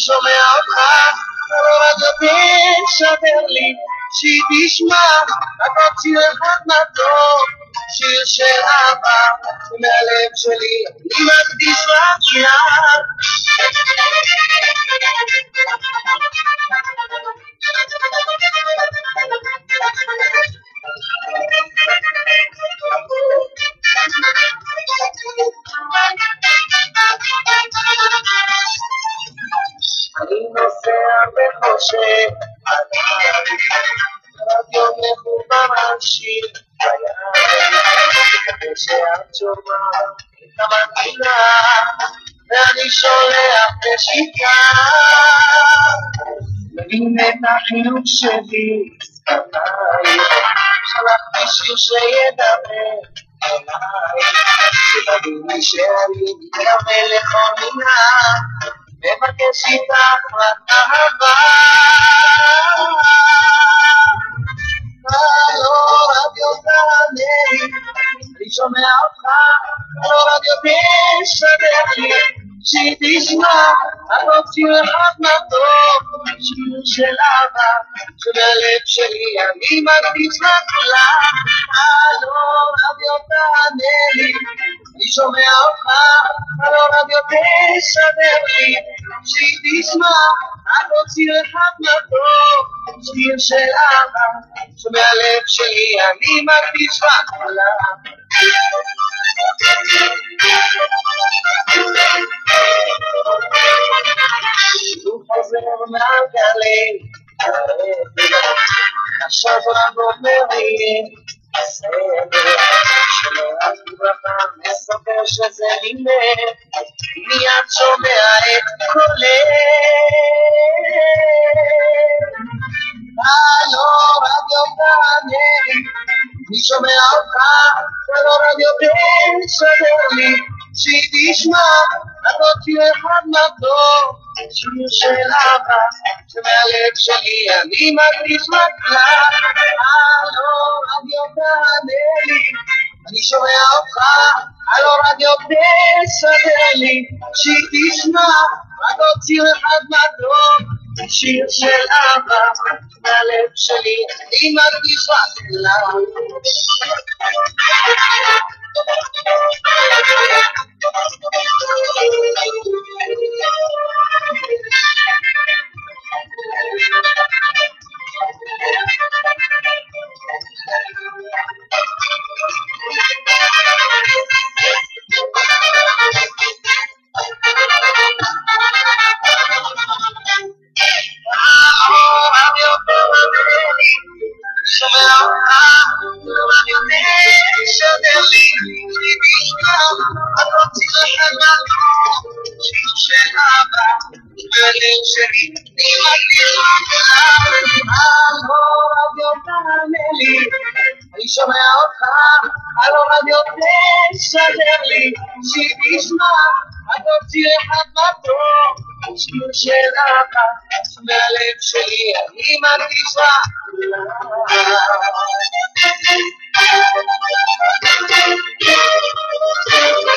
שומע אותך, הרדיו תשדר לי, שהיא תשמע, רק עוד שיר אחד מתוק, שיר של אהבה, מהלב שלי, אני מקדיש רק לך. אני נוסע וחושב עליי, רדיו מחובר על שיר חיי, שאת שומעת את המנגינה, ואני שולח נשיקה, מבין את החיוך שלי שפתיי, שלחתי שיר שידבר אליי, שתבין לי שאני מתכוון לכל מינה, מבקש איתך רק אהבה. הלו רדיו תענה לי, אני שומע אותך, הלו רדיו תשדר לי, שהיא תשמע, רק עוד שיר אחד מתוק, שיר של אהבה, שמהלב שלי אני מקדיש רק לך. הלו רדיו תענה לי, אני שומע אותך, הלו רדיו תשדר לי, שהיא תשמע, רק עוד שיר אחד מתוק, שיר של אהבה, שמהלב שלי אני מקדיש רק לך. הוא חוזר מהגלי עכשיו רבות מרים בסדר שלא רק ברכה מספר שזה לימד מיד שומע את קולך. הלו רדיו תענה לי, אני שומע אותך, הלו רדיו תשדר לי, שהיא תשמע, רק עוד שיר אחד מתוק, שיר של אהבה, שמהלב שלי אני מקדיש רק לך. הלו רדיו תענה לי, אני שומע אותך, הלו רדיו תשדר לי, שהיא תשמע, רק עוד שיר אחד מתוק, שיר של אהבה, מהלב שלי אני מקדיש רק לך. שומע אותך, רדיו תשדר לי, שהיא תשמע, רק עוד שיר אחד מתוק, שיר של אהבה, מהלב שלי אני מקדיש רק לך. הלו רדיו תענה לי, אני שומע אותך, הלו רדיו תשדר לי, שהיא תשמע, רק עוד שיר אחד מתוק, שיר של אהבה, מהלב שלי אני מקדיש רק לך.